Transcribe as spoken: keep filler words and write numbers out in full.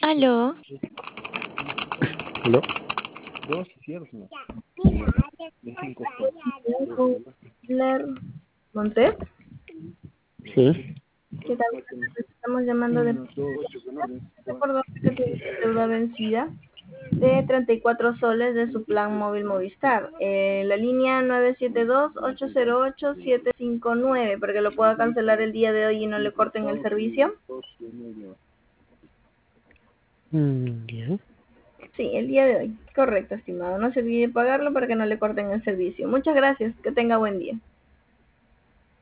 Aló. ¿Aló? Pilar Montes. Sí. ¿Qué tal? Estamos llamando de recordar que tiene deuda vencida de treinta y cuatro soles de su plan móvil Movistar. Eh, la línea nueve siete dos, ocho cero ocho, siete cinco nueve, para que lo pueda cancelar el día de hoy y no le corten el servicio. Mm, ya. Sí, el día de hoy. Correcto, estimado. No se olvide pagarlo para que no le corten el servicio. Muchas gracias. Que tenga buen día.